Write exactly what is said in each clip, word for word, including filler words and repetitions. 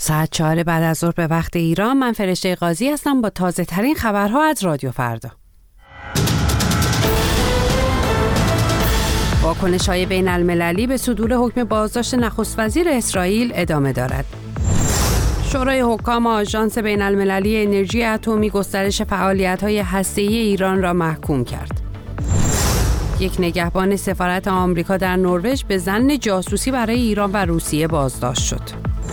ساعت چهار بعد از ظهر به وقت ایران. من فرشته قاضی هستم با تازه ترین خبرها از رادیو فردا. واکنش‌های بین المللی به صدور حکم بازداشت نخست وزیر اسرائیل ادامه دارد. شورای حکام آژانس بین المللی انرژی اتمی گسترش فعالیت‌های هسته‌ای ایران را محکوم کرد. یک نگهبان سفارت آمریکا در نروژ به ظن جاسوسی برای ایران و روسیه بازداشت شد.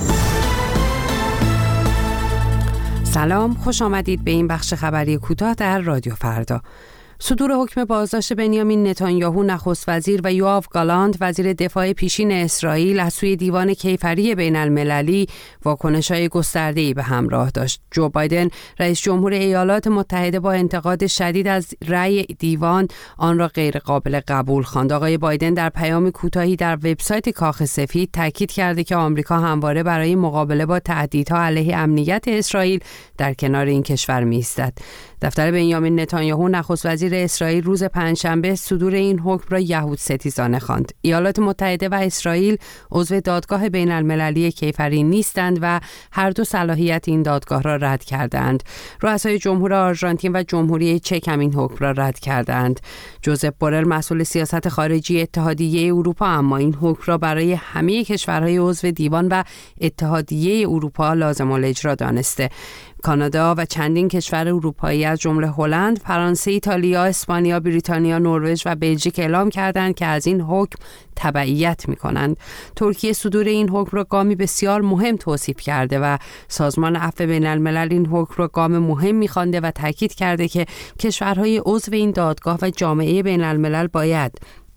سلام، خوش آمدید به این بخش خبری کوتاه در رادیو فردا. صدور حکم بازداشت بنیامین نتانیاهو نخست وزیر و یوآف گالانت وزیر دفاع پیشین اسرائیل از سوی دیوان کیفری بین المللی واکنش‌های گسترده‌ای به همراه داشت. جو بایدن رئیس جمهور ایالات متحده با انتقاد شدید از رأی دیوان آن را غیر قابل قبول خواند. آقای بایدن در پیام کوتاهی در وبسایت کاخ سفید تاکید کرده که آمریکا همواره برای مقابله با تهدیدها علیه امنیت اسرائیل در کنار این کشور می‌ایستد. دفتر بنیامین نتانیاهو نخست وزیر اسرائیل روز پنجشنبه صدور این حکم را یهود ستیزانه خواند. ایالات متحده و اسرائیل عضو دادگاه بین المللی کیفری نیستند و هر دو صلاحیت این دادگاه را رد کردند. رؤسای جمهور آرژانتین و جمهوری چک هم این حکم را رد کردند. جوزف بورل مسئول سیاست خارجی اتحادیه اروپا اما این حکم را برای همه کشورهای عضو دیوان و اتحادیه اروپا لازم الاجرا دانسته. کانادا و چندین کشور اروپایی از جمله هلند، فرانسه، ایتالیا، اسپانیا، بریتانیا، نروژ و بلژیک اعلام کردند که از این حکم تبعیت می‌کنند. ترکیه صدور این حکم را گامی بسیار مهم توصیف کرده و سازمان عفو بین‌الملل این حکم را گام مهم می‌خوانده و تاکید کرده که کشورهای عضو این دادگاه و جامعه بین‌الملل باید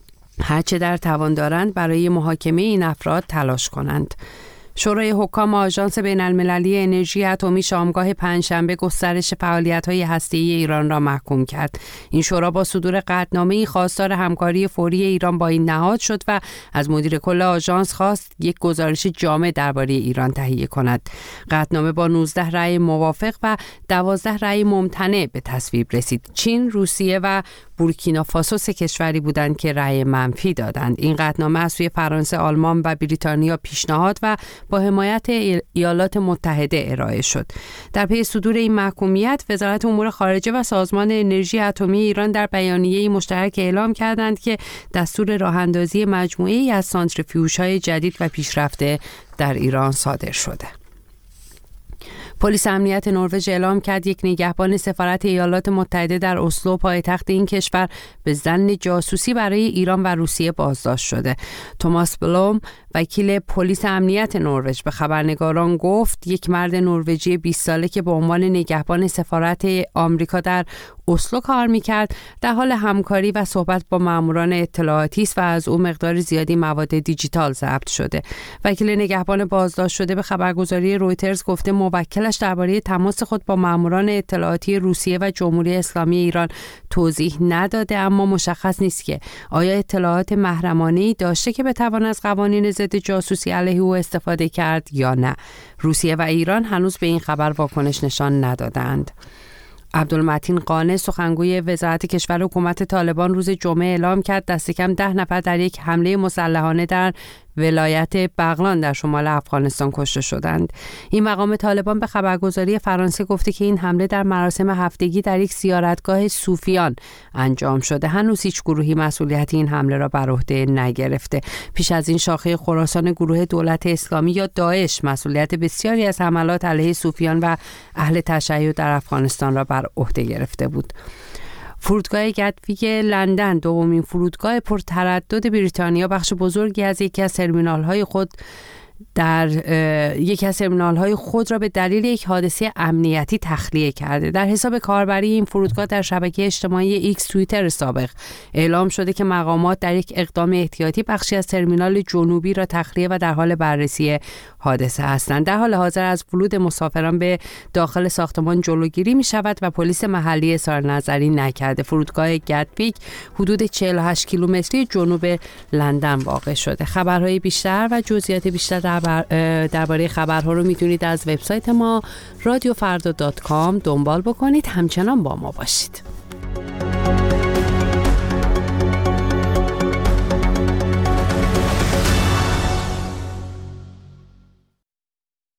هرچه در توان دارند برای محاکمه این افراد تلاش کنند. شورای حکام آژانس بین المللی انرژی اتمی شامگاه پنجشنبه گسترش فعالیت‌های هسته‌ای ایران را محکوم کرد. این شورا با صدور قطعنامه‌ای خواستار همکاری فوری ایران با این نهاد شد و از مدیر کل آژانس خواست یک گزارش جامع درباره ایران تهیه کند. قطعنامه با نوزده رأی موافق و دوازده رأی ممتنع به تصویب رسید. چین، روسیه و بورکینافاسو سه کشوری بودند که رأی منفی دادند. این قطعنامه از سوی فرانسه، آلمان و بریتانیا پیشنهاد و با حمایت ایالات متحده ارائه شد. در پی صدور این محکومیت، وزارت امور خارجه و سازمان انرژی اتمی ایران در بیانیه‌ای مشترک اعلام کردند که دستور راه‌اندازی مجموعه‌ای از سانتریفیوژهای جدید و پیشرفته در ایران صادر شده. پلیس امنیت نروژ اعلام کرد یک نگهبان سفارت ایالات متحده در اسلو پایتخت این کشور به ظن جاسوسی برای ایران و روسیه بازداشت شده. توماس بلوم وکیل پلیس امنیت نروژ به خبرنگاران گفت یک مرد نروژی بیست ساله که به عنوان نگهبان سفارت آمریکا در اسلو کار میکرد در حال همکاری و صحبت با ماموران اطلاعاتی است و از او مقدار زیادی مواد دیجیتال ضبط شده. وکیل نگهبان بازداشت شده به خبرگزاری رویترز گفته موکلش درباره تماس خود با ماموران اطلاعاتی روسیه و جمهوری اسلامی ایران توضیح نداده، اما مشخص نیست که آیا اطلاعات محرمانه‌ای داشته که بتواند از قوانین ضد جاسوسی علیه او استفاده کرد یا نه. روسیه و ایران هنوز به این خبر واکنش نشان ندادند. عبدالمتین قانع سخنگوی وزارت کشور حکومت طالبان روز جمعه اعلام کرد دست کم ده نفر در یک حمله مسلحانه در ولایت بغلان در شمال افغانستان کشته شدند. این مقام طالبان به خبرگزاری فرانسه گفته که این حمله در مراسم هفتگی در یک زیارتگاه صوفیان انجام شده. هنوز هیچ گروهی مسئولیت این حمله را بر عهده نگرفته. پیش از این شاخه خراسان گروه دولت اسلامی یا داعش مسئولیت بسیاری از حملات علیه صوفیان و اهل تشیع در افغانستان را بر عهده گرفته بود. فرودگاه گتویک لندن، دومین فرودگاه پرتردد بریتانیا، بخش بزرگی از یکی از ترمینال‌های خود در یکی از ترمینال‌های خود را به دلیل یک حادثه امنیتی تخلیه کرده. در حساب کاربری این فرودگاه در شبکه اجتماعی ایکس توییتر سابق اعلام شده که مقامات در یک اقدام احتیاطی بخشی از ترمینال جنوبی را تخلیه و در حال بررسی حادثه هستند. در حال حاضر از ورود مسافران به داخل ساختمان جلوگیری می شود و پلیس محلی اظهار نظری نکرده. فرودگاه گتویک حدود چهل و هشت کیلومتری جنوب لندن واقع شده. خبرهای بیشتر و جزئیات بیشتر درباره خبرها رو میتونید از وبسایت ما رادیو فردا دات کام دنبال بکنید. همچنان با ما باشید.